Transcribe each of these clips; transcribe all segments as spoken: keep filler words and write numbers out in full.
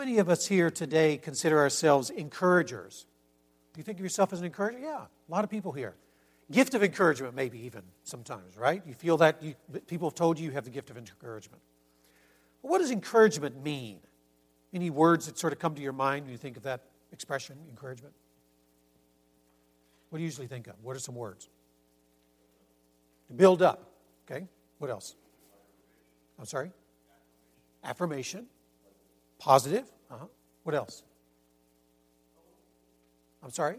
many of us here today consider ourselves encouragers? Do you think of yourself as an encourager? Yeah, a lot of people here. Gift of encouragement, maybe even sometimes, right? You feel that you, people have told you you have the gift of encouragement. Well, what does encouragement mean? Any words that sort of come to your mind when you think of that expression, encouragement? What do you usually think of? What are some words? To build up. Okay. What else? I'm sorry? Affirmation. Positive. Uh-huh. What else? I'm sorry?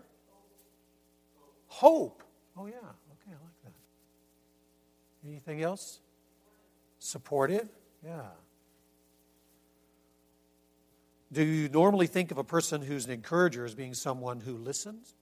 Hope. Oh, yeah. Okay, I like that. Anything else? Supportive. Yeah. Do you normally think of a person who's an encourager as being someone who listens?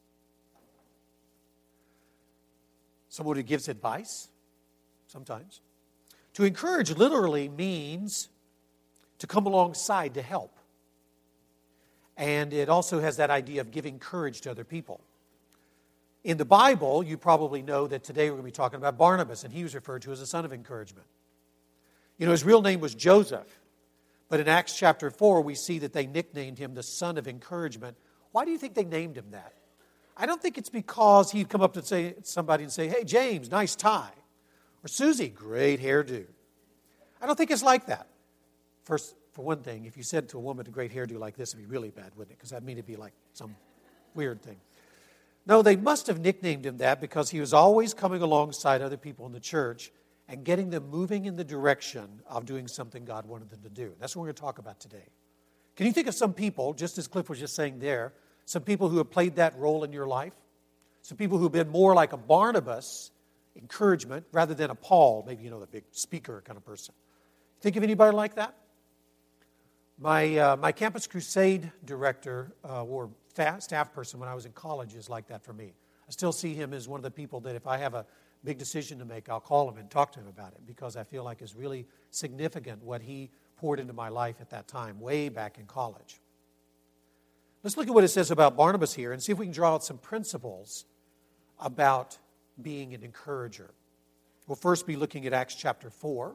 Someone who gives advice? Sometimes. To encourage literally means to come alongside to help. And it also has that idea of giving courage to other people. In the Bible, you probably know that today we're going to be talking about Barnabas, and he was referred to as a son of encouragement. You know, his real name was Joseph. But in Acts chapter four, we see that they nicknamed him the son of encouragement. Why do you think they named him that? I don't think it's because he'd come up to say somebody and say, hey, James, nice tie. Or Susie, great hairdo. I don't think it's like that. First, for one thing, if you said to a woman a great hairdo like this, it'd be really bad, wouldn't it? Because that'd mean it'd be like some weird thing. No, they must have nicknamed him that because he was always coming alongside other people in the church and getting them moving in the direction of doing something God wanted them to do. That's what we're going to talk about today. Can you think of some people, just as Cliff was just saying there, some people who have played that role in your life? Some people who have been more like a Barnabas, encouragement, rather than a Paul, maybe, you know, the big speaker kind of person. Think of anybody like that? My uh, my Campus Crusade director uh, or staff person when I was in college is like that for me. I still see him as one of the people that if I have a big decision to make, I'll call him and talk to him about it because I feel like it's really significant what he poured into my life at that time, way back in college. Let's look at what it says about Barnabas here and see if we can draw out some principles about being an encourager. We'll first be looking at Acts chapter four.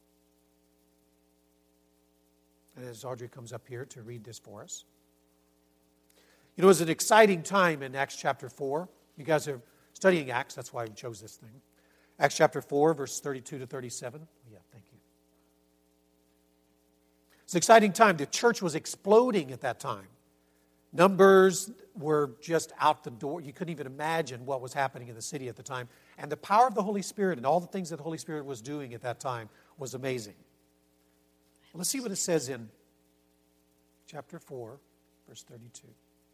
And as Audrey comes up here to read this for us. You know, it was an exciting time in Acts chapter four. You guys are studying Acts, that's why we chose this thing. Acts chapter four, verse thirty-two to thirty-seven. Oh, yeah, thank you. It's an exciting time. The church was exploding at that time. Numbers were just out the door. You couldn't even imagine what was happening in the city at the time. And the power of the Holy Spirit and all the things that the Holy Spirit was doing at that time was amazing. Let's see what it says in chapter four, verse thirty-two.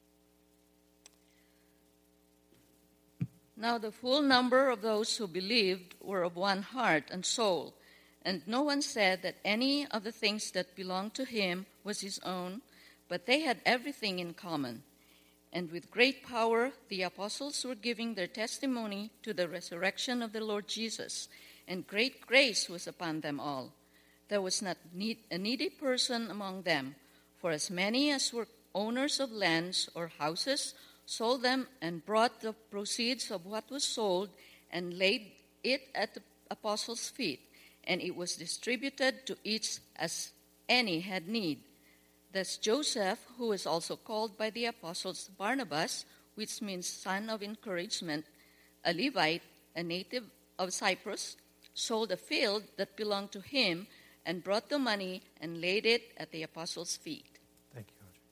Now the full number of those who believed were of one heart and soul, and no one said that any of the things that belonged to him was his own, but they had everything in common. And with great power the apostles were giving their testimony to the resurrection of the Lord Jesus, and great grace was upon them all. There was not need, a needy person among them, for as many as were owners of lands or houses sold them and brought the proceeds of what was sold and laid it at the apostles' feet, and it was distributed to each as any had need. Thus Joseph, who is also called by the apostles Barnabas, which means son of encouragement, a Levite, a native of Cyprus, sold a field that belonged to him and brought the money and laid it at the apostles' feet. Thank you, Audrey.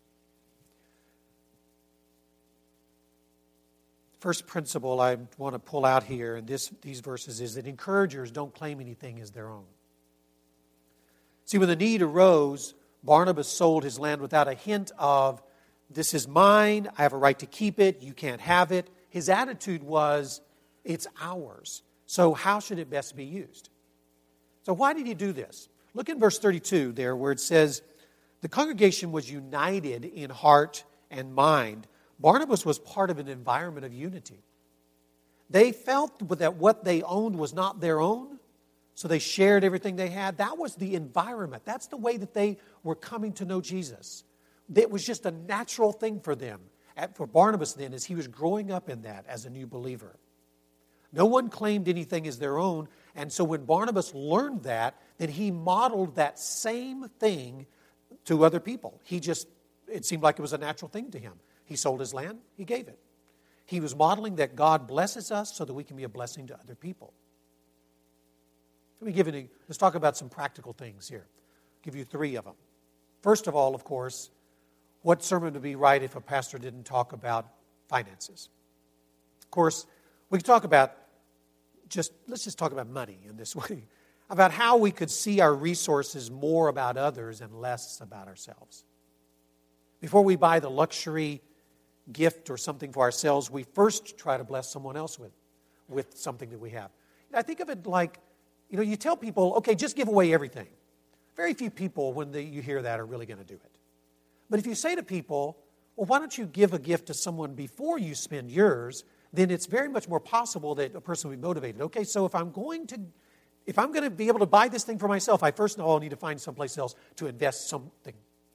First principle I want to pull out here in this, these verses is that encouragers don't claim anything as their own. See, when the need arose, Barnabas sold his land without a hint of, this is mine, I have a right to keep it, you can't have it. His attitude was, it's ours. So how should it best be used? So why did he do this? Look in verse thirty-two there where it says, the congregation was united in heart and mind. Barnabas was part of an environment of unity. They felt that what they owned was not their own, so they shared everything they had. That was the environment. That's the way that they were coming to know Jesus. It was just a natural thing for them. For Barnabas then, as he was growing up in that as a new believer. No one claimed anything as their own, and so when Barnabas learned that, then he modeled that same thing to other people. He just, it seemed like it was a natural thing to him. He sold his land, he gave it. He was modeling that God blesses us so that we can be a blessing to other people. Let me give you, let's talk about some practical things here. I'll give you three of them. First of all, of course, what sermon would be right if a pastor didn't talk about finances? Of course, we could talk about just, let's just talk about money in this way, about how we could see our resources more about others and less about ourselves. Before we buy the luxury gift or something for ourselves, we first try to bless someone else with, with something that we have. I think of it like, you know, you tell people, okay, just give away everything. Very few people, when they, you hear that, are really going to do it. But if you say to people, well, why don't you give a gift to someone before you spend yours, then it's very much more possible that a person will be motivated. Okay, so if I'm going to, if I'm going to be able to buy this thing for myself, I first of all need to find someplace else to invest something.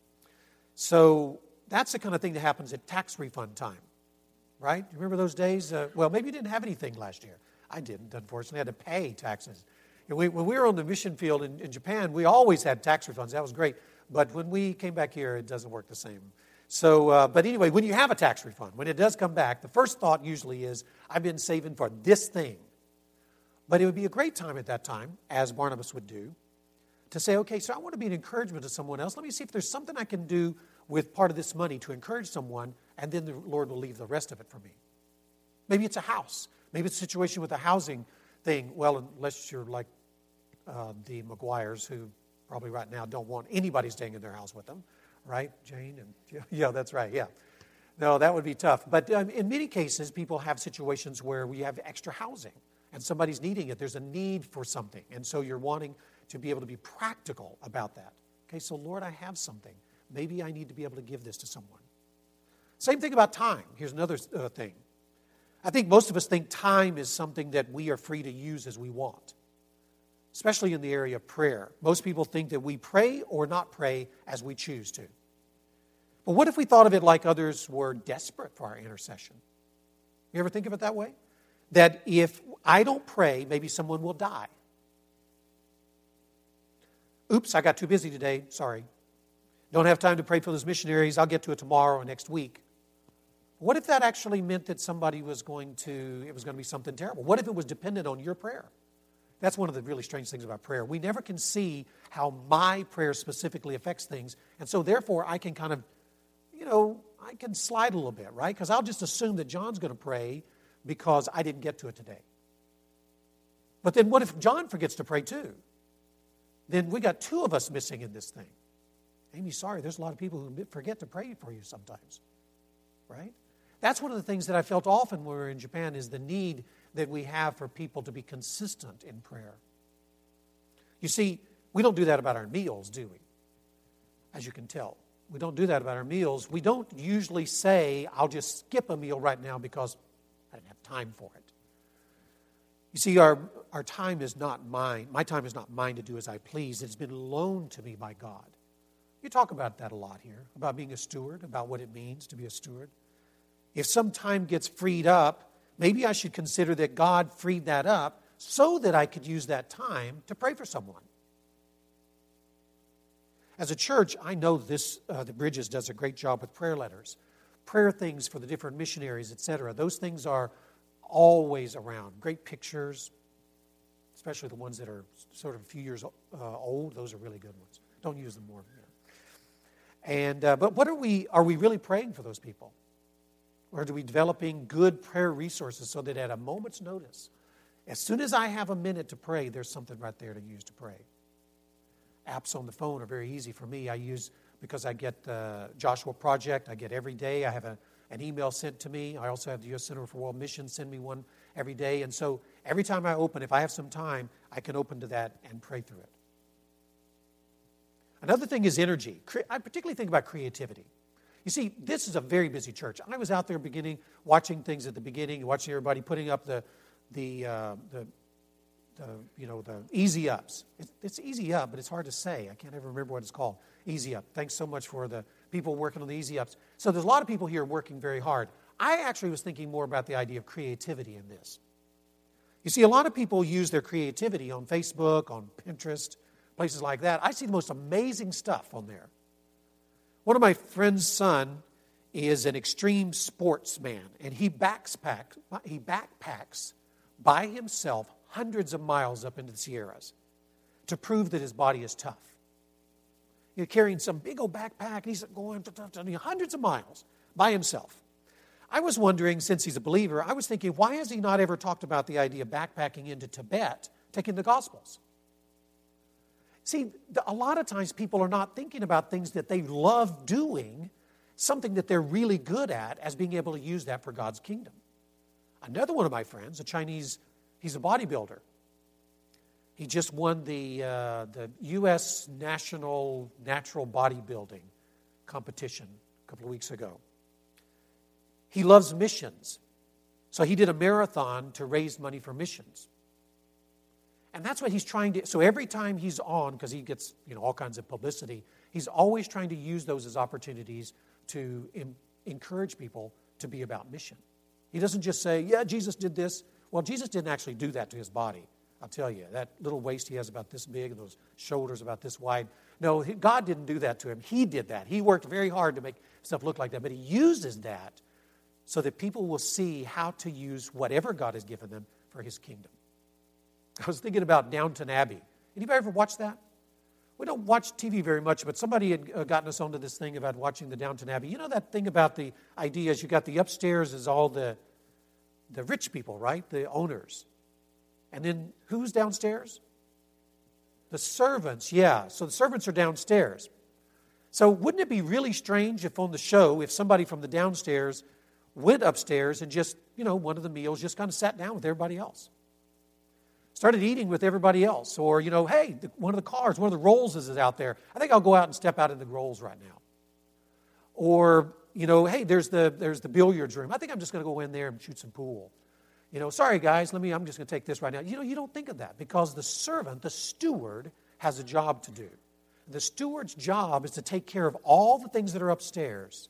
So that's the kind of thing that happens at tax refund time, right? You remember those days? Uh, well, maybe you didn't have anything last year. I didn't, unfortunately. I had to pay taxes. You know, we, when we were on the mission field in, in Japan, we always had tax refunds. That was great. But when we came back here, it doesn't work the same. So, uh, but anyway, when you have a tax refund, when it does come back, the first thought usually is, I've been saving for this thing. But it would be a great time at that time, as Barnabas would do, to say, okay, so I want to be an encouragement to someone else. Let me see if there's something I can do with part of this money to encourage someone, and then the Lord will leave the rest of it for me. Maybe it's a house. Maybe it's a situation with a housing thing. Well, unless you're like uh, the McGuires, who probably right now don't want anybody staying in their house with them. Right, Jane? And yeah, that's right, yeah. No, that would be tough. But um, in many cases, people have situations where we have extra housing and somebody's needing it. There's a need for something. And so you're wanting to be able to be practical about that. Okay, so Lord, I have something. Maybe I need to be able to give this to someone. Same thing about time. Here's another uh, thing. I think most of us think time is something that we are free to use as we want, especially in the area of prayer. Most people think that we pray or not pray as we choose to. But what if we thought of it like others were desperate for our intercession? You ever think of it that way? That if I don't pray, maybe someone will die. Oops, I got too busy today. Sorry. Don't have time to pray for those missionaries. I'll get to it tomorrow or next week. What if that actually meant that somebody was going to, it was going to be something terrible? What if it was dependent on your prayer? That's one of the really strange things about prayer. We never can see how my prayer specifically affects things. And so therefore I can kind of, you know, I can slide a little bit, right? Because I'll just assume that John's going to pray because I didn't get to it today. But then what if John forgets to pray too? Then we got two of us missing in this thing. Amy, sorry, there's a lot of people who forget to pray for you sometimes, right? That's one of the things that I felt often when we were in Japan is the need that we have for people to be consistent in prayer. You see, we don't do that about our meals, do we? As you can tell. We don't do that about our meals. We don't usually say, I'll just skip a meal right now because I didn't have time for it. You see, our, our time is not mine. My time is not mine to do as I please. It's been loaned to me by God. You talk about that a lot here, about being a steward, about what it means to be a steward. If some time gets freed up, maybe I should consider that God freed that up so that I could use that time to pray for someone. As a church, I know this, uh, the Bridges does a great job with prayer letters, prayer things for the different missionaries, et cetera. Those things are always around. Great pictures, especially the ones that are sort of a few years uh, old. Those are really good ones. Don't use them more. You know. And uh, but what are we? Are we really praying for those people? Or are we developing good prayer resources so that at a moment's notice, as soon as I have a minute to pray, there's something right there to use to pray? Apps on the phone are very easy for me. I use, because I get the Joshua Project, I get every day. I have a, an email sent to me. I also have the U S Center for World Missions send me one every day. And so every time I open, if I have some time, I can open to that and pray through it. Another thing is energy. I particularly think about creativity. You see, this is a very busy church. I was out there beginning, watching things at the beginning, watching everybody putting up the, the, uh, the, the you know, the easy ups. It's, it's easy up, but it's hard to say. I can't ever remember what it's called. Easy up. Thanks so much for the people working on the easy ups. So there's a lot of people here working very hard. I actually was thinking more about the idea of creativity in this. You see, a lot of people use their creativity on Facebook, on Pinterest, places like that. I see the most amazing stuff on there. One of my friend's son is an extreme sportsman, and he backpacks, he backpacks by himself hundreds of miles up into the Sierras to prove that his body is tough. He's carrying some big old backpack, and he's going hundreds of miles by himself. I was wondering, since he's a believer, I was thinking, why has he not ever talked about the idea of backpacking into Tibet, taking the Gospels? See, a lot of times people are not thinking about things that they love doing, something that they're really good at, as being able to use that for God's kingdom. Another one of my friends, a Chinese, he's a bodybuilder. He just won the uh, the U S National Natural Bodybuilding competition a couple of weeks ago. He loves missions. So he did a marathon to raise money for missions. And that's what he's trying to, so every time he's on, because he gets, you know, all kinds of publicity, he's always trying to use those as opportunities to em- encourage people to be about mission. He doesn't just say, yeah, Jesus did this. Well, Jesus didn't actually do that to his body. I'll tell you, that little waist he has about this big and those shoulders about this wide. No, he, God didn't do that to him. He did that. He worked very hard to make stuff look like that. But he uses that so that people will see how to use whatever God has given them for his kingdom. I was thinking about Downton Abbey. Anybody ever watch that? We don't watch T V very much, but somebody had gotten us onto this thing about watching the Downton Abbey. You know that thing about the idea is you got the upstairs is all the, the rich people, right? The owners. And then who's downstairs? The servants, yeah. So the servants are downstairs. So wouldn't it be really strange if on the show, if somebody from the downstairs went upstairs and just, you know, one of the meals just kind of sat down with everybody else? Started eating with everybody else. Or, you know, hey, the, one of the cars, one of the Rolls is out there. I think I'll go out and step out in the Rolls right now. Or, you know, hey, there's the there's the billiards room. I think I'm just going to go in there and shoot some pool. You know, sorry guys, let me, I'm just going to take this right now. You know, you don't think of that because the servant, the steward, has a job to do. The steward's job is to take care of all the things that are upstairs.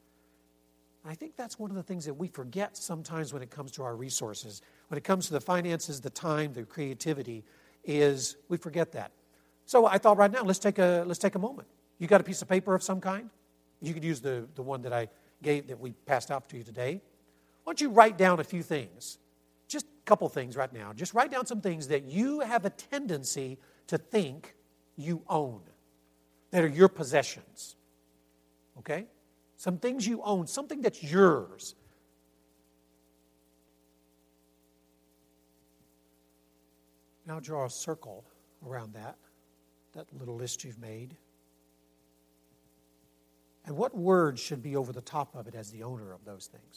I think that's one of the things that we forget sometimes when it comes to our resources. When it comes to the finances, the time, the creativity, is we forget that. So I thought right now, let's take a let's take a moment. You got a piece of paper of some kind? You could use the, the one that I gave, that we passed out to you today. Why don't you write down a few things? Just a couple things right now. Just write down some things that you have a tendency to think you own, that are your possessions. Okay? Some things you own, something that's yours. Now draw a circle around that, that little list you've made. And what word should be over the top of it as the owner of those things?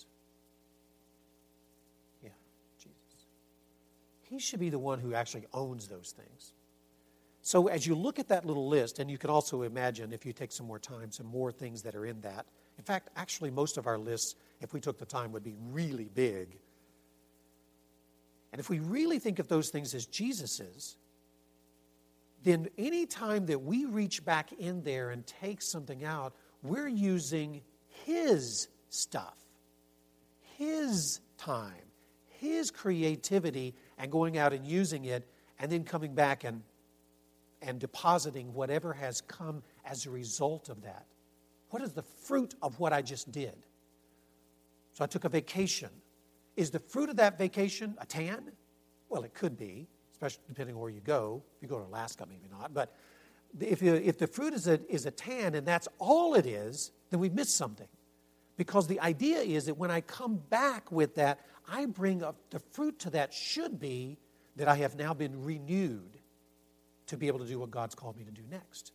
Yeah, Jesus. He should be the one who actually owns those things. So as you look at that little list, and you can also imagine, if you take some more time, some more things that are in that. In fact, actually most of our lists, if we took the time, would be really big. And if we really think of those things as Jesus's, then any time that we reach back in there and take something out, we're using His stuff, His time, His creativity, and going out and using it, and then coming back and, and depositing whatever has come as a result of that. What is the fruit of what I just did? So I took a vacation. Is the fruit of that vacation a tan? Well, it could be, especially depending on where you go. If you go to Alaska, maybe not. But if, you, if the fruit is a, is a tan and that's all it is, then we've missed something. Because the idea is that when I come back with that, I bring up the fruit to that should be that I have now been renewed to be able to do what God's called me to do next.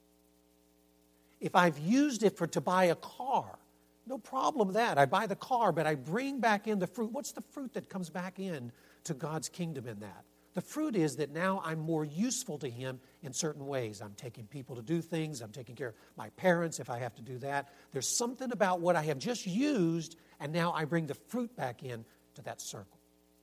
If I've used it for to buy a car, no problem with that. I buy the car, but I bring back in the fruit. What's the fruit that comes back in to God's kingdom in that? The fruit is that now I'm more useful to Him in certain ways. I'm taking people to do things. I'm taking care of my parents if I have to do that. There's something about what I have just used, and now I bring the fruit back in to that circle.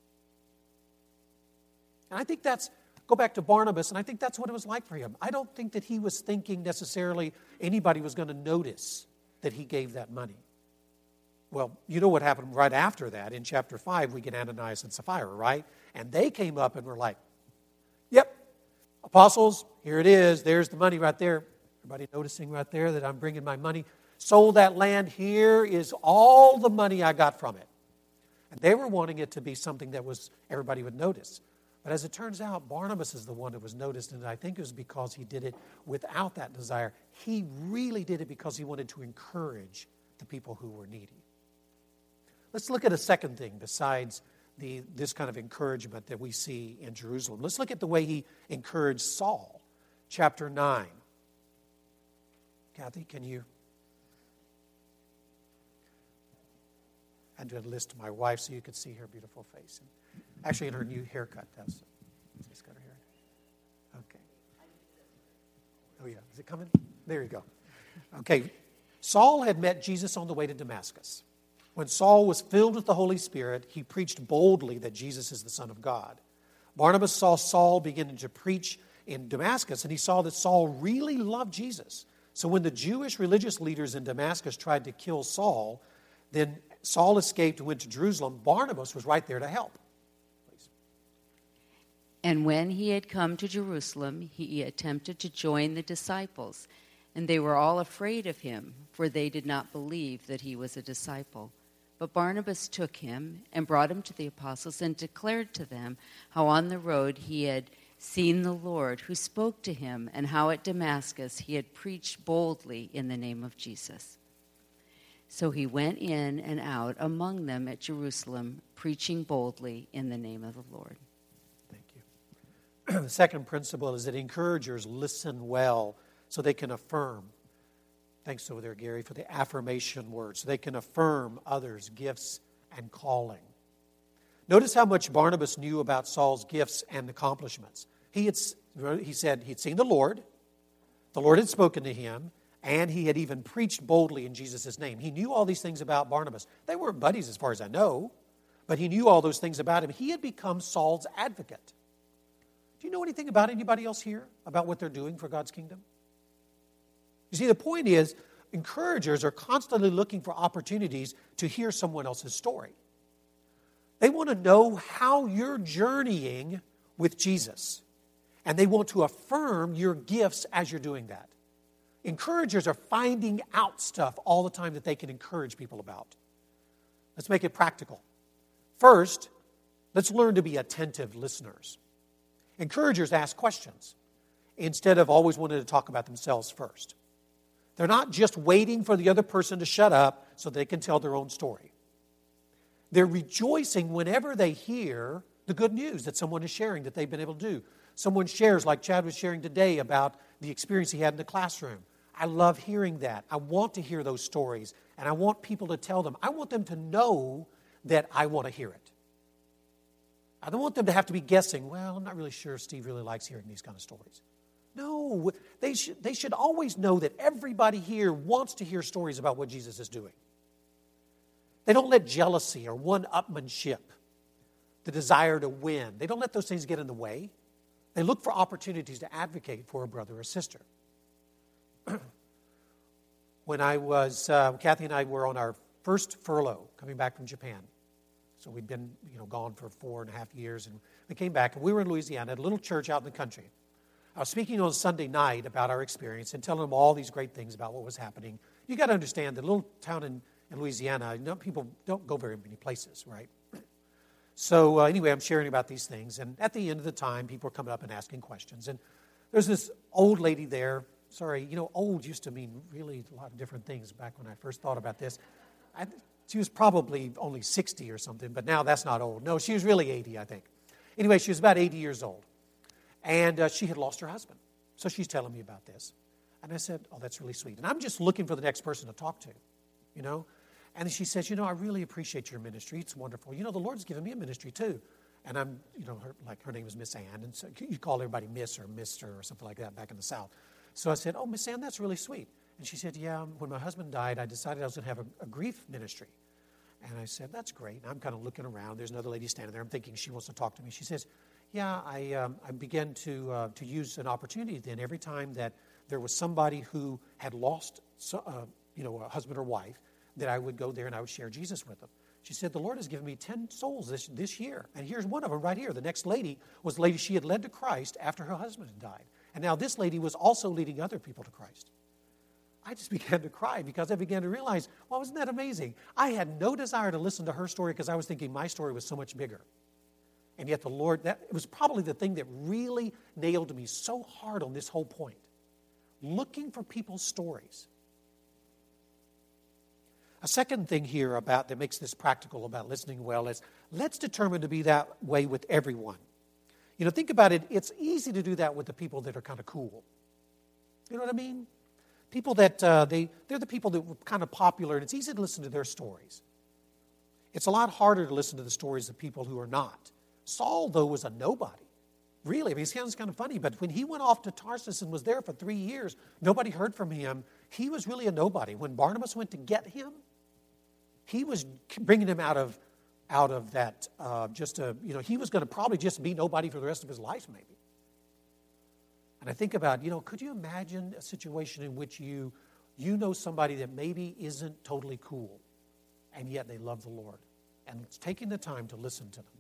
And I think that's, go back to Barnabas, and I think that's what it was like for him. I don't think that he was thinking necessarily anybody was going to notice that he gave that money. Well, you know what happened right after that. In chapter five, we get Ananias and Sapphira, right? And they came up and were like, yep, apostles, here it is. There's the money right there. Everybody noticing right there that I'm bringing my money? Sold that land. Here is all the money I got from it. And they were wanting it to be something that was everybody would notice. But as it turns out, Barnabas is the one that was noticed, and I think it was because he did it without that desire. He really did it because he wanted to encourage the people who were needy. Let's look at a second thing besides the, this kind of encouragement that we see in Jerusalem. Let's look at the way he encouraged Saul. Chapter nine. Kathy, can you? I did a list to my wife so you could see her beautiful face. Actually, in her new haircut. That's, she's got her hair. Okay. Oh, yeah. Is it coming? There you go. Okay. Saul had met Jesus on the way to Damascus. When Saul was filled with the Holy Spirit, he preached boldly that Jesus is the Son of God. Barnabas saw Saul beginning to preach in Damascus, and he saw that Saul really loved Jesus. So when the Jewish religious leaders in Damascus tried to kill Saul, then Saul escaped and went to Jerusalem. Barnabas was right there to help. Please. And when he had come to Jerusalem, he attempted to join the disciples, and they were all afraid of him, for they did not believe that he was a disciple. But Barnabas took him and brought him to the apostles and declared to them how on the road he had seen the Lord, who spoke to him, and how at Damascus he had preached boldly in the name of Jesus. So he went in and out among them at Jerusalem, preaching boldly in the name of the Lord. Thank you. The second principle is that encouragers listen well so they can affirm. Thanks over there, Gary, for the affirmation word. So they can affirm others' gifts and calling. Notice how much Barnabas knew about Saul's gifts and accomplishments. He had, he said he'd seen the Lord. The Lord had spoken to him. And he had even preached boldly in Jesus' name. He knew all these things about Barnabas. They weren't buddies as far as I know, but he knew all those things about him. He had become Saul's advocate. Do you know anything about anybody else here, about what they're doing for God's kingdom? You see, the point is, encouragers are constantly looking for opportunities to hear someone else's story. They want to know how you're journeying with Jesus, and they want to affirm your gifts as you're doing that. Encouragers are finding out stuff all the time that they can encourage people about. Let's make it practical. First, let's learn to be attentive listeners. Encouragers ask questions instead of always wanting to talk about themselves first. They're not just waiting for the other person to shut up so they can tell their own story. They're rejoicing whenever they hear the good news that someone is sharing that they've been able to do. Someone shares, like Chad was sharing today, about the experience he had in the classroom. I love hearing that. I want to hear those stories, and I want people to tell them. I want them to know that I want to hear it. I don't want them to have to be guessing, well, I'm not really sure Steve really likes hearing these kind of stories. No, they should, they should always know that everybody here wants to hear stories about what Jesus is doing. They don't let jealousy or one-upmanship, the desire to win, they don't let those things get in the way. They look for opportunities to advocate for a brother or sister. When I was, uh, Kathy and I were on our first furlough coming back from Japan. So we'd been, you know, gone for four and a half years, and we came back, and we were in Louisiana at a little church out in the country. I was speaking on Sunday night about our experience and telling them all these great things about what was happening. You got to understand that a little town in, in Louisiana, you know, people don't go very many places, right? So uh, anyway, I'm sharing about these things, and at the end of the time, people are coming up and asking questions. And there's this old lady there. Sorry, you know, old used to mean really a lot of different things back when I first thought about this. I, she was probably only sixty or something, but now that's not old. No, she was really eighty, I think. Anyway, she was about eighty years old, and uh, she had lost her husband. So she's telling me about this. And I said, oh, that's really sweet. And I'm just looking for the next person to talk to, you know. And she says, you know, I really appreciate your ministry. It's wonderful. You know, the Lord's given me a ministry too. And I'm, you know, her, like her name was Miss Ann. And so you call everybody Miss or Mister or something like that back in the South. So I said, oh, Miss Ann, that's really sweet. And she said, yeah, when my husband died, I decided I was going to have a, a grief ministry. And I said, that's great. And I'm kind of looking around. There's another lady standing there. I'm thinking she wants to talk to me. She says, yeah, I um, I began to uh, to use an opportunity then every time that there was somebody who had lost, so, uh, you know, a husband or wife, that I would go there and I would share Jesus with them. She said, the Lord has given me ten souls this, this year. And here's one of them right here. The next lady was the lady she had led to Christ after her husband had died. And now this lady was also leading other people to Christ. I just began to cry because I began to realize, well, wasn't that amazing? I had no desire to listen to her story because I was thinking my story was so much bigger. And yet the Lord, that it was probably the thing that really nailed me so hard on this whole point. Looking for people's stories. A second thing here about that makes this practical about listening well is let's determine to be that way with everyone. You know, think about it. It's easy to do that with the people that are kind of cool. You know what I mean? People that, uh, they, they're the people that were kind of popular, and it's easy to listen to their stories. It's a lot harder to listen to the stories of people who are not. Saul, though, was a nobody. Really, I mean, it sounds kind of funny, but when he went off to Tarsus and was there for three years, nobody heard from him. He was really a nobody. When Barnabas went to get him, he was bringing him out of, out of that, uh, just a, you know, he was going to probably just be nobody for the rest of his life, maybe. And I think about, you know, could you imagine a situation in which you, you know somebody that maybe isn't totally cool, and yet they love the Lord, and it's taking the time to listen to them.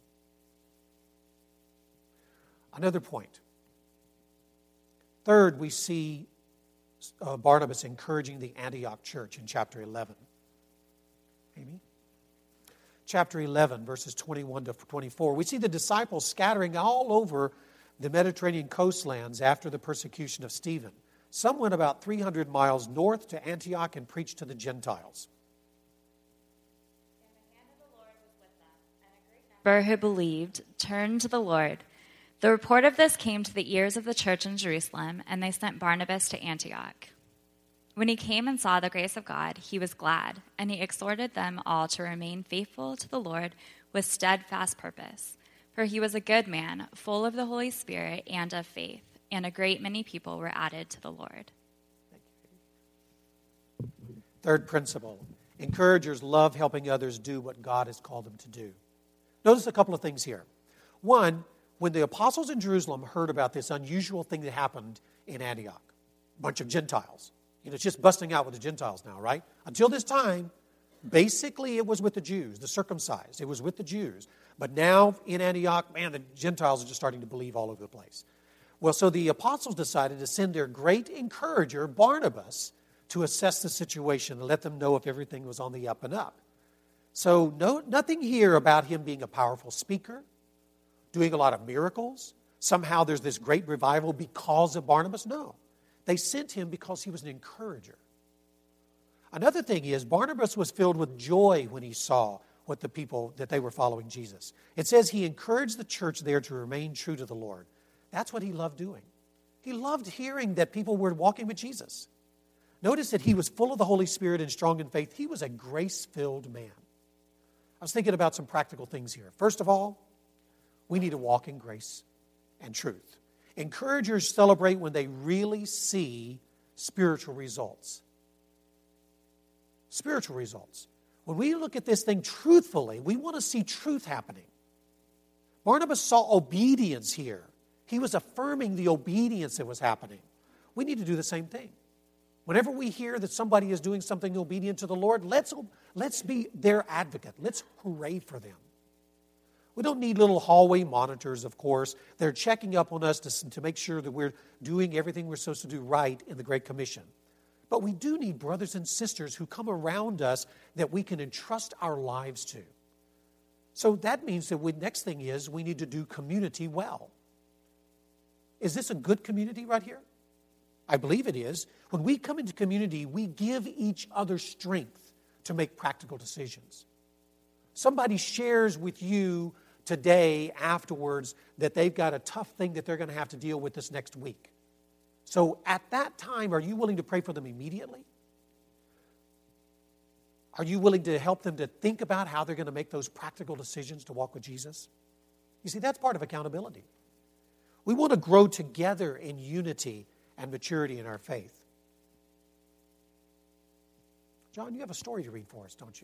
Another point. Third, we see uh, Barnabas encouraging the Antioch church in chapter eleven. Amy? Chapter eleven, verses twenty-one to twenty-four. We see the disciples scattering all over the Mediterranean coastlands after the persecution of Stephen. Some went about three hundred miles north to Antioch and preached to the Gentiles. And the hand of the Lord was with them, and a great number who believed turned to the Lord. The report of this came to the ears of the church in Jerusalem, and they sent Barnabas to Antioch. When he came and saw the grace of God, he was glad, and he exhorted them all to remain faithful to the Lord with steadfast purpose. For he was a good man, full of the Holy Spirit and of faith, and a great many people were added to the Lord. Third principle, encouragers love helping others do what God has called them to do. Notice a couple of things here. One, when the apostles in Jerusalem heard about this unusual thing that happened in Antioch, a bunch of Gentiles. You know, it's just busting out with the Gentiles now, right? Until this time, basically it was with the Jews, the circumcised. It was with the Jews. But now in Antioch, man, the Gentiles are just starting to believe all over the place. Well, so the apostles decided to send their great encourager, Barnabas, to assess the situation and let them know if everything was on the up and up. So no, nothing here about him being a powerful speaker, doing a lot of miracles. Somehow there's this great revival because of Barnabas. No. They sent him because he was an encourager. Another thing is, Barnabas was filled with joy when he saw what the people, that they were following Jesus. It says he encouraged the church there to remain true to the Lord. That's what he loved doing. He loved hearing that people were walking with Jesus. Notice that he was full of the Holy Spirit and strong in faith. He was a grace-filled man. I was thinking about some practical things here. First of all, we need to walk in grace and truth. Encouragers celebrate when they really see spiritual results. Spiritual results. When we look at this thing truthfully, we want to see truth happening. Barnabas saw obedience here. He was affirming the obedience that was happening. We need to do the same thing. Whenever we hear that somebody is doing something obedient to the Lord, let's, let's be their advocate. Let's hooray for them. We don't need little hallway monitors, of course. They're checking up on us to, to make sure that we're doing everything we're supposed to do right in the Great Commission. But we do need brothers and sisters who come around us that we can entrust our lives to. So that means that the next thing is we need to do community well. Is this a good community right here? I believe it is. When we come into community, we give each other strength to make practical decisions. Somebody shares with you today afterwards that they've got a tough thing that they're going to have to deal with this next week. So at that time, are you willing to pray for them immediately? Are you willing to help them to think about how they're going to make those practical decisions to walk with Jesus? You see, that's part of accountability. We want to grow together in unity and maturity in our faith. John, you have a story to read for us, don't you?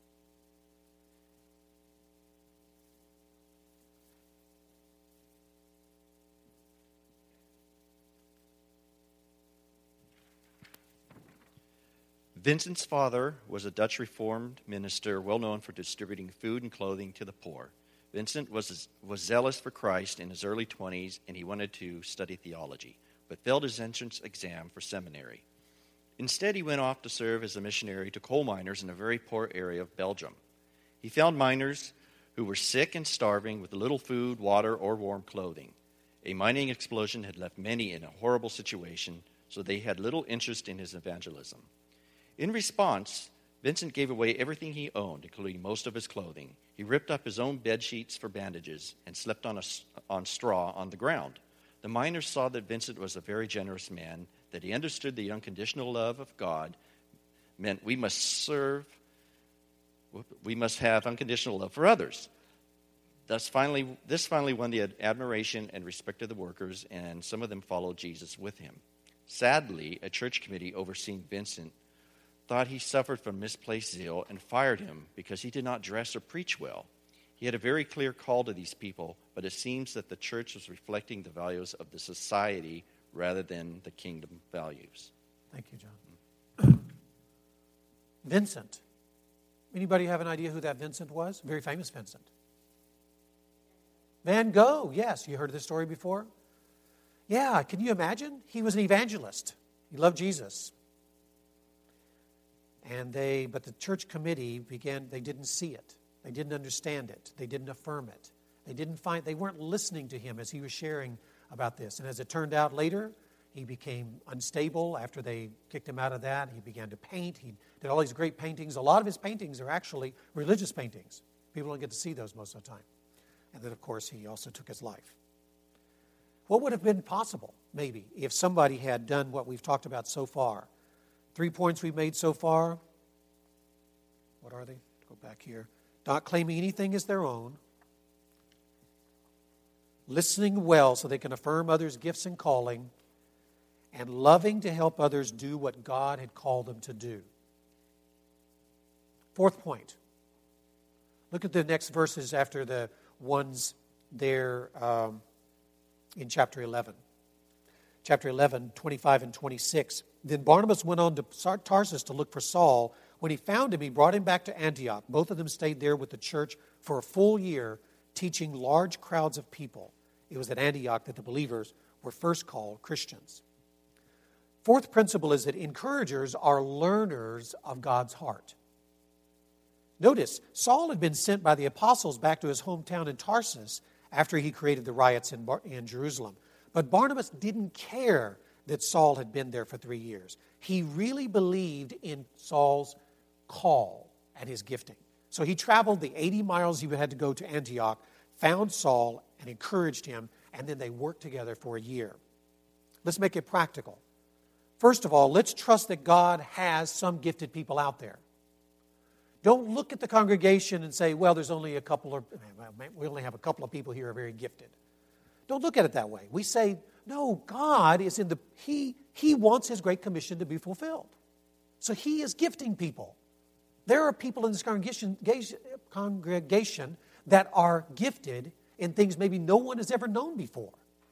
Vincent's father was a Dutch Reformed minister well known for distributing food and clothing to the poor. Vincent was, was zealous for Christ in his early twenties, and he wanted to study theology, but failed his entrance exam for seminary. Instead, he went off to serve as a missionary to coal miners in a very poor area of Belgium. He found miners who were sick and starving with little food, water, or warm clothing. A mining explosion had left many in a horrible situation, so they had little interest in his evangelism. In response, Vincent gave away everything he owned, including most of his clothing. He ripped up his own bed sheets for bandages and slept on, a, on straw on the ground. The miners saw that Vincent was a very generous man, that he understood the unconditional love of God meant we must serve, we must have unconditional love for others. Thus, finally, this finally won the admiration and respect of the workers, and some of them followed Jesus with him. Sadly, a church committee overseeing Vincent thought he suffered from misplaced zeal and fired him because he did not dress or preach well. He had a very clear call to these people, but it seems that the church was reflecting the values of the society rather than the kingdom values. Thank you, John. Vincent. Anybody have an idea who that Vincent was? Very famous Vincent. Van Gogh, yes. You heard this story before? Yeah, can you imagine? He was an evangelist. He loved Jesus. And they, but the church committee began, they didn't see it. They didn't understand it. They didn't affirm it. They didn't find, they weren't listening to him as he was sharing about this. And as it turned out later, he became unstable after they kicked him out of that. He began to paint. He did all these great paintings. A lot of his paintings are actually religious paintings. People don't get to see those most of the time. And then, of course, he also took his life. What would have been possible, maybe, if somebody had done what we've talked about so far? Three points we've made so far. What are they? Go back here. Not claiming anything as their own. Listening well so they can affirm others' gifts and calling. And loving to help others do what God had called them to do. Fourth point. Look at the next verses after the ones there um, in chapter eleven. Chapter eleven, twenty-five and twenty-six. Then Barnabas went on to Tarsus to look for Saul. When he found him, he brought him back to Antioch. Both of them stayed there with the church for a full year, teaching large crowds of people. It was at Antioch that the believers were first called Christians. Fourth principle is that encouragers are learners of God's heart. Notice, Saul had been sent by the apostles back to his hometown in Tarsus after he created the riots in, Bar- in Jerusalem. But Barnabas didn't care that Saul had been there for three years. He really believed in Saul's call and his gifting. So he traveled the eighty miles he had to go to Antioch, found Saul and encouraged him, and then they worked together for a year. Let's make it practical. First of all, let's trust that God has some gifted people out there. Don't look at the congregation and say, well, there's only a couple of, we only have a couple of people here who are very gifted. Don't look at it that way. We say, no, God is in the, He, he wants His Great Commission to be fulfilled. So He is gifting people. There are people in this congregation, congregation that are gifted in things maybe no one has ever known before.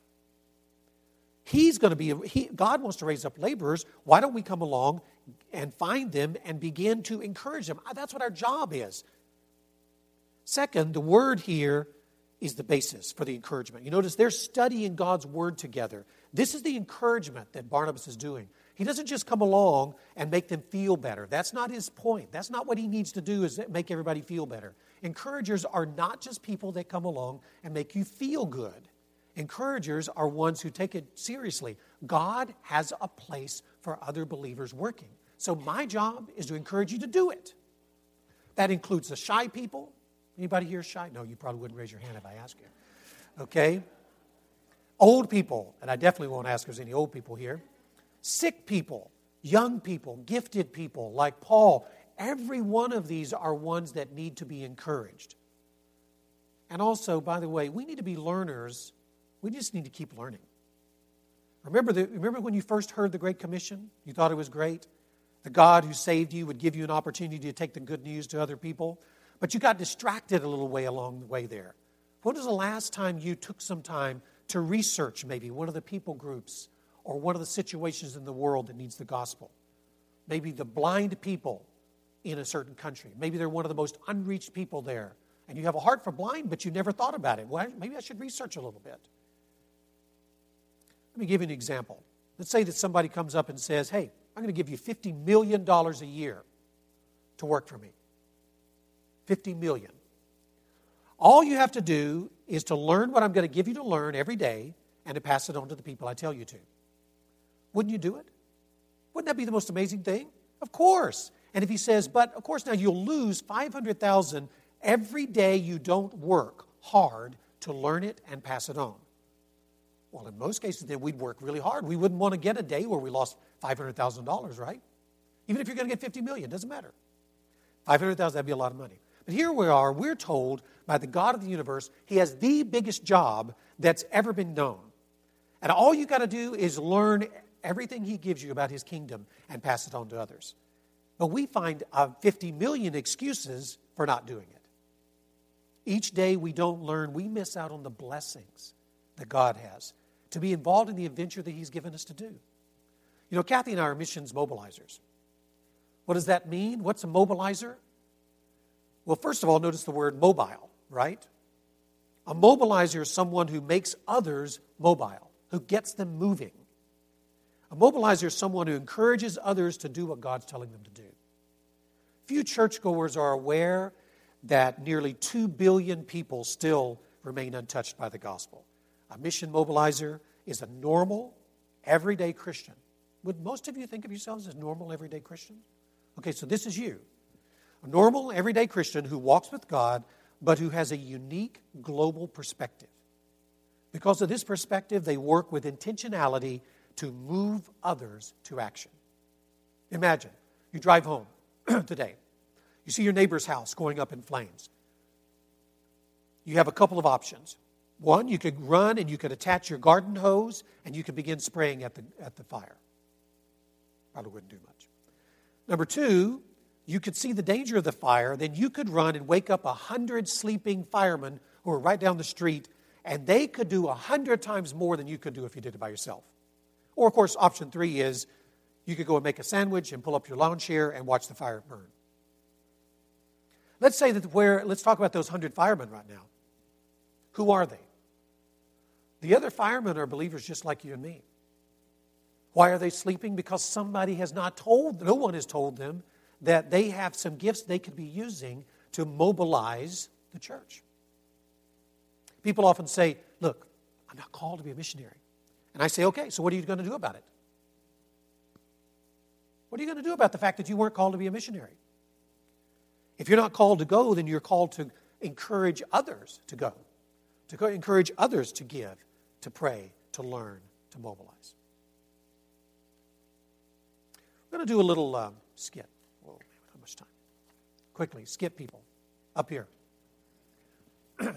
He's going to be, he, God wants to raise up laborers. Why don't we come along and find them and begin to encourage them? That's what our job is. Second, the word here is the basis for the encouragement. You notice they're studying God's word together. This is the encouragement that Barnabas is doing. He doesn't just come along and make them feel better. That's not his point. That's not what he needs to do, is make everybody feel better. Encouragers are not just people that come along and make you feel good. Encouragers are ones who take it seriously. God has a place for other believers working. So my job is to encourage you to do it. That includes the shy people. Anybody here shy? No, you probably wouldn't raise your hand if I asked you. Okay? Old people, and I definitely won't ask if there's any old people here. Sick people, young people, gifted people like Paul. Every one of these are ones that need to be encouraged. And also, by the way, we need to be learners. We just need to keep learning. Remember, the, remember when you first heard the Great Commission? You thought it was great? The God who saved you would give you an opportunity to take the good news to other people. But you got distracted a little way along the way there. When was the last time you took some time to research maybe one of the people groups or one of the situations in the world that needs the gospel? Maybe the blind people in a certain country. Maybe they're one of the most unreached people there. And you have a heart for blind, but you never thought about it. Well, maybe I should research a little bit. Let me give you an example. Let's say that somebody comes up and says, hey, I'm going to give you fifty million dollars a year to work for me. fifty million dollars. All you have to do is to learn what I'm going to give you to learn every day and to pass it on to the people I tell you to. Wouldn't you do it? Wouldn't that be the most amazing thing? Of course. And if he says, but of course now you'll lose five hundred thousand dollars every day you don't work hard to learn it and pass it on. Well, in most cases, then we'd work really hard. We wouldn't want to get a day where we lost five hundred thousand dollars, right? Even if you're going to get fifty million dollars, doesn't matter. five hundred thousand dollars, that'd be a lot of money. But here we are, we're told by the God of the universe, he has the biggest job that's ever been known. And all you got to do is learn everything he gives you about his kingdom and pass it on to others. But we find uh, fifty million excuses for not doing it. Each day we don't learn, we miss out on the blessings that God has to be involved in the adventure that he's given us to do. You know, Kathy and I are missions mobilizers. What does that mean? What's a mobilizer? Well, first of all, notice the word mobile, right? A mobilizer is someone who makes others mobile, who gets them moving. A mobilizer is someone who encourages others to do what God's telling them to do. Few churchgoers are aware that nearly two billion people still remain untouched by the gospel. A mission mobilizer is a normal, everyday Christian. Would most of you think of yourselves as normal, everyday Christians? Okay, so this is you. A normal, everyday Christian who walks with God, but who has a unique global perspective. Because of this perspective, they work with intentionality to move others to action. Imagine, you drive home today. You see your neighbor's house going up in flames. You have a couple of options. One, you could run and you could attach your garden hose and you could begin spraying at the, at the fire. Probably wouldn't do much. Number two, you could see the danger of the fire, then you could run and wake up a hundred sleeping firemen who are right down the street, and they could do a hundred times more than you could do if you did it by yourself. Or, of course, option three is you could go and make a sandwich and pull up your lawn chair and watch the fire burn. Let's say that where, let's talk about those hundred firemen right now. Who are they? The other firemen are believers just like you and me. Why are they sleeping? Because somebody has not told, no one has told them that they have some gifts they could be using to mobilize the church. People often say, look, I'm not called to be a missionary. And I say, okay, so what are you going to do about it? What are you going to do about the fact that you weren't called to be a missionary? If you're not called to go, then you're called to encourage others to go, to go, encourage others to give, to pray, to learn, to mobilize. We're going to do a little um, skit. Whoa, how much time? Quickly, skit people. Up here. You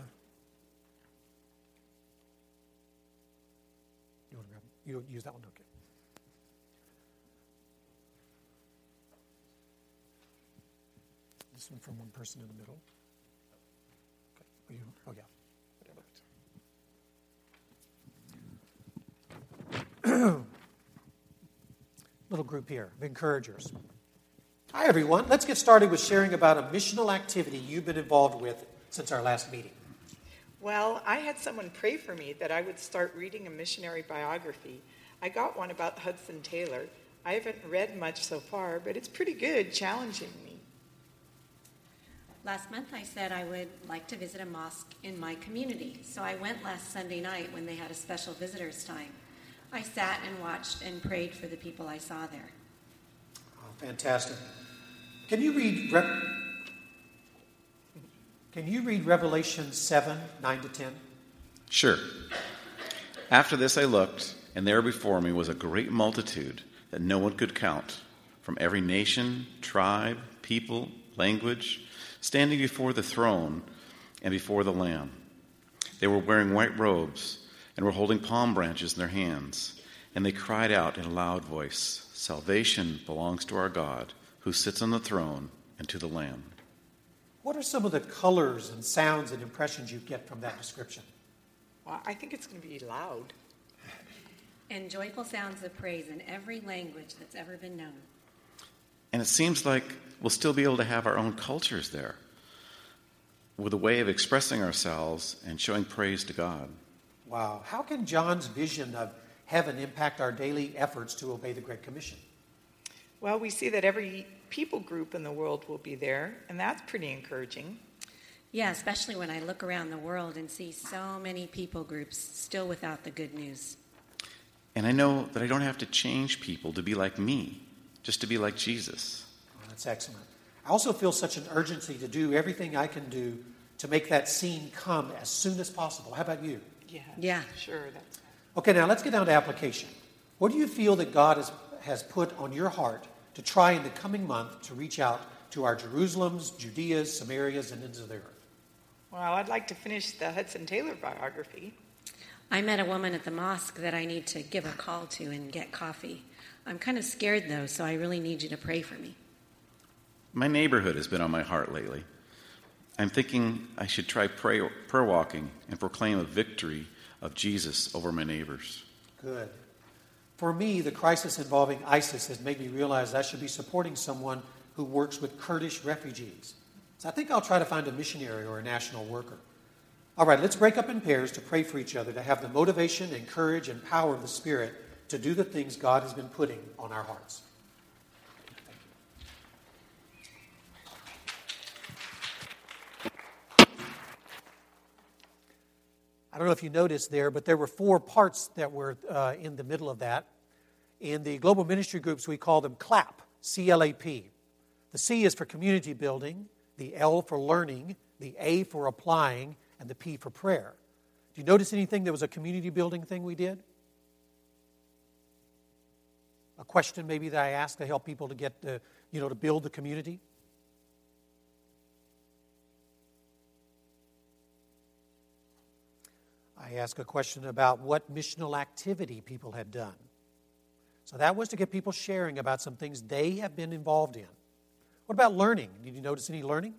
want to grab them? You use that one? Okay. This one from one person in the middle. Okay. Oh, you, oh yeah. Little group here of encouragers. Hi, everyone. Let's get started with sharing about a missional activity you've been involved with since our last meeting. Well, I had someone pray for me that I would start reading a missionary biography. I got one about Hudson Taylor. I haven't read much so far, but it's pretty good, challenging me. Last month I said I would like to visit a mosque in my community, so I went last Sunday night when they had a special visitors' time. I sat and watched and prayed for the people I saw there. Oh, fantastic. Can you read Re- Can you read Revelation seven, nine to ten? Sure. After this I looked, and there before me was a great multitude that no one could count, from every nation, tribe, people, language, standing before the throne and before the Lamb. They were wearing white robes and were holding palm branches in their hands, and they cried out in a loud voice, "Salvation belongs to our God, who sits on the throne, and to the Lamb." What are some of the colors and sounds and impressions you get from that description? Well, I think it's going to be loud. And joyful sounds of praise in every language that's ever been known. And it seems like we'll still be able to have our own cultures there, with a way of expressing ourselves and showing praise to God. Wow. How can John's vision of heaven impact our daily efforts to obey the Great Commission? Well, we see that every people group in the world will be there, and that's pretty encouraging. Yeah, especially when I look around the world and see so many people groups still without the good news. And I know that I don't have to change people to be like me, just to be like Jesus. Oh, that's excellent. I also feel such an urgency to do everything I can do to make that scene come as soon as possible. How about you? Yeah. Yeah. Sure. That's... Okay, now let's get down to application. What do you feel that God has, has put on your heart to try in the coming month to reach out to our Jerusalems, Judeas, Samarias, and ends of the earth? Well, I'd like to finish the Hudson Taylor biography. I met a woman at the mosque that I need to give a call to and get coffee. I'm kind of scared, though, so I really need you to pray for me. My neighborhood has been on my heart lately. I'm thinking I should try prayer, prayer walking and proclaim a victory of Jesus over my neighbors. Good. For me, the crisis involving ISIS has made me realize I should be supporting someone who works with Kurdish refugees. So I think I'll try to find a missionary or a national worker. All right, let's break up in pairs to pray for each other, to have the motivation and courage and power of the Spirit to do the things God has been putting on our hearts. I don't know if you noticed there, but there were four parts that were uh, in the middle of that. In the global ministry groups, we call them CLAP, C L A P. The C is for community building, the L for learning, the A for applying, and the P for prayer. Do you notice anything that was a community building thing we did? A question maybe that I asked to help people to get, the, you know, to build the community? I asked a question about what missional activity people had done. So that was to get people sharing about some things they have been involved in. What about learning? Did you notice any learning?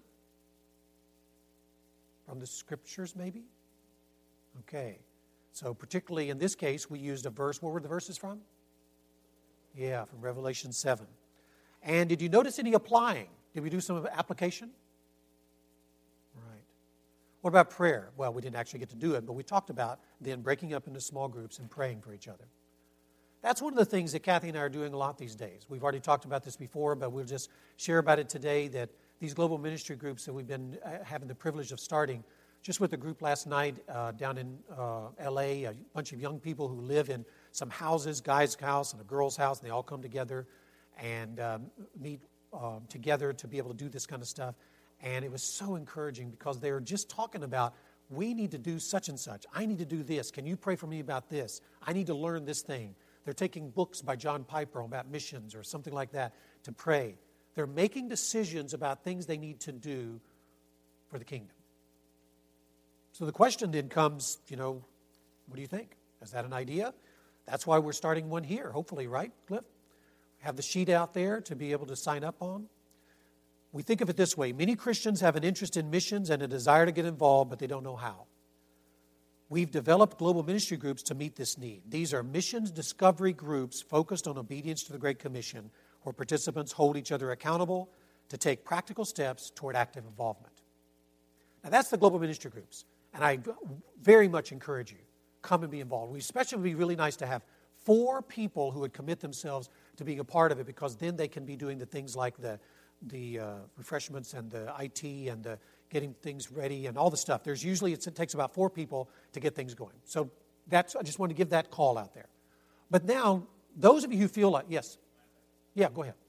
From the scriptures, maybe? Okay. So particularly in this case, we used a verse. What were the verses from? Yeah, from Revelation seven. And did you notice any applying? Did we do some application? Right. What about prayer? Well, we didn't actually get to do it, but we talked about then breaking up into small groups and praying for each other. That's one of the things that Kathy and I are doing a lot these days. We've already talked about this before, but we'll just share about it today, that these global ministry groups that we've been uh, having the privilege of starting, just with a group last night uh, down in uh, L A, a bunch of young people who live in some houses, guy's house and a girl's house, and they all come together and um, meet uh, together to be able to do this kind of stuff. And it was so encouraging because they were just talking about, we need to do such and such. I need to do this. Can you pray for me about this? I need to learn this thing. They're taking books by John Piper about missions or something like that to pray. They're making decisions about things they need to do for the kingdom. So the question then comes, you know, what do you think? Is that an idea? That's why we're starting one here, hopefully, right, Cliff? Have the sheet out there to be able to sign up on. We think of it this way. Many Christians have an interest in missions and a desire to get involved, but they don't know how. We've developed global ministry groups to meet this need. These are missions discovery groups focused on obedience to the Great Commission, where participants hold each other accountable to take practical steps toward active involvement. Now, that's the global ministry groups, and I very much encourage you, come and be involved. We especially would be really nice to have four people who would commit themselves to being a part of it, because then they can be doing the things like the the uh, refreshments and the I T and the getting things ready and all the stuff. There's usually, it takes about four people to get things going. So that's, I just want to give that call out there. But now, those of you who feel like, yes. Yeah, go ahead.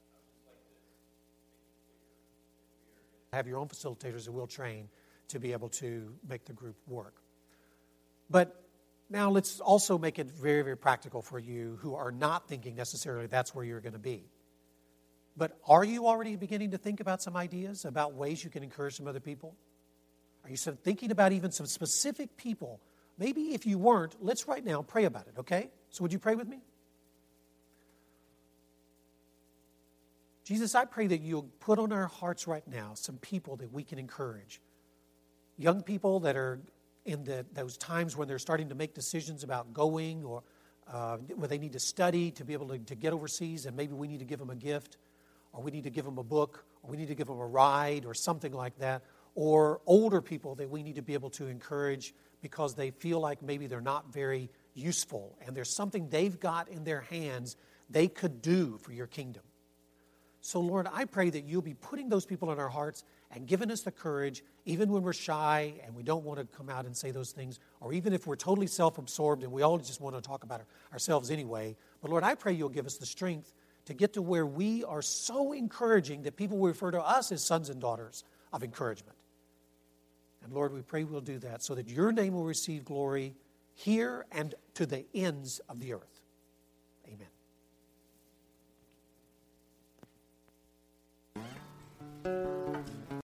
Have your own facilitators that will train to be able to make the group work. But now let's also make it very, very practical for you who are not thinking necessarily that's where you're going to be. But are you already beginning to think about some ideas about ways you can encourage some other people? Are you sort of thinking about even some specific people? Maybe if you weren't, let's right now pray about it, okay? So would you pray with me? Jesus, I pray that you'll put on our hearts right now some people that we can encourage. Young people that are in the, those times when they're starting to make decisions about going, or uh, where they need to study to be able to, to get overseas, and maybe we need to give them a gift, or we need to give them a book, or we need to give them a ride, or something like that. Or older people that we need to be able to encourage because they feel like maybe they're not very useful, and there's something they've got in their hands they could do for your kingdom. So, Lord, I pray that you'll be putting those people in our hearts and giving us the courage, even when we're shy and we don't want to come out and say those things, or even if we're totally self-absorbed and we all just want to talk about ourselves anyway. But, Lord, I pray you'll give us the strength to get to where we are so encouraging that people will refer to us as sons and daughters of encouragement. And, Lord, we pray we'll do that so that your name will receive glory here and to the ends of the earth. Amen.